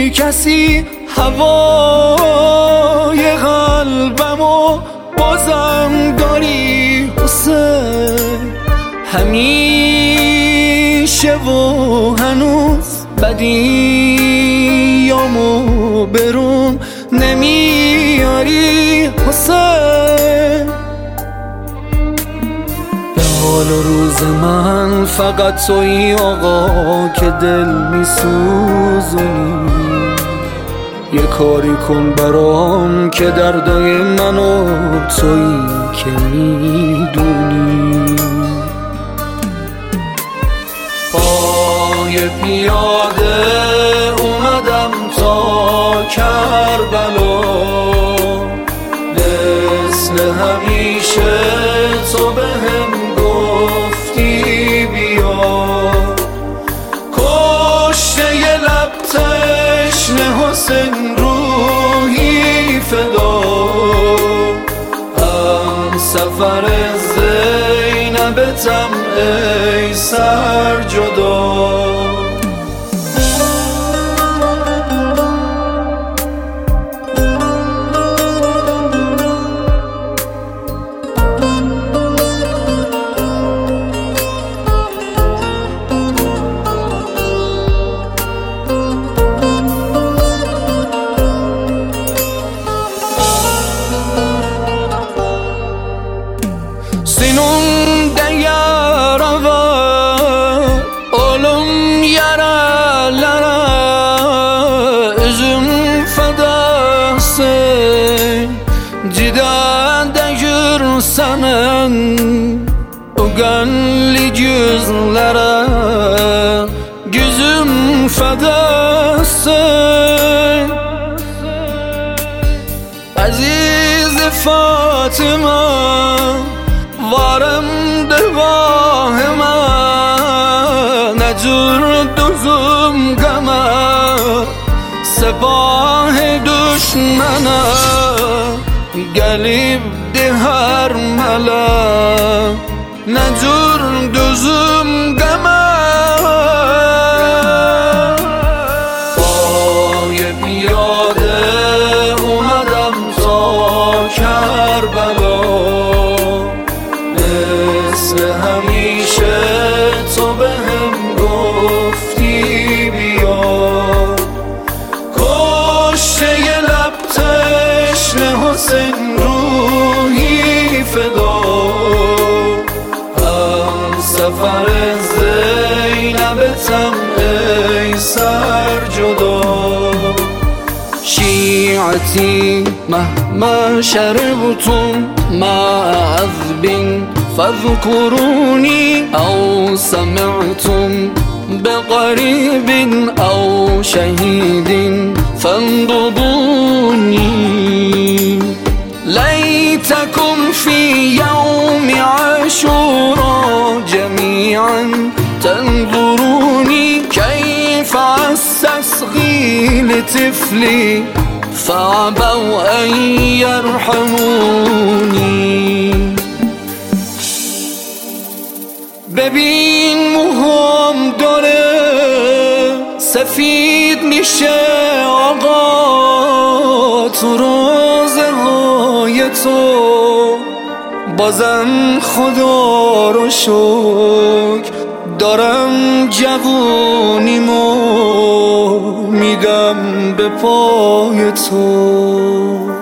بی کسی هوای قلبمو بازم داری حسین، همیشه و هنوز بدیامو برون نمیاری حسین. به حال و روز من فقط تویی آقا که دل میسوزونی، یه کاری کن برام که دردای منو تویی که میدونی. پای پیاده اومدم تا کربلا، مثل همیشه تو بهم گفتی بیا، کشته ی لب تشنه حسین روحی فدا، هم سفر زینبتم ای سر جدا. Sinun de yarava oğlum yaralara, üzüm fedasın cidade yürsenin o gönlü yüzlere, gözüm fedasın aziz Fatıma. وارم دگاه من نجور دوزم گمه، سپاه دشمنه گلیب ده هر مله، نجور دوزم گمه. پای پیاده اومدم تا کربلا، مثل همیشه تو بهم گفتی بیا، کشته ی لب تشنه حسین روحی فدا، هم سفر زینبتم ای سر جدا. شیعتی مهما شربتم مع عذب فاذكروني أو سمعتم بقريب أو شهيد فانضبوني، ليتكم في يوم عاشوراء جميعا تنظروني كيف أستسقي لطفلي فأبوا أن يرحموني. ببین موهام داره سفید میشه آقا، تو روزه های تو بازم خدا رو شکر دارم جوونیمو میدم به پای تو.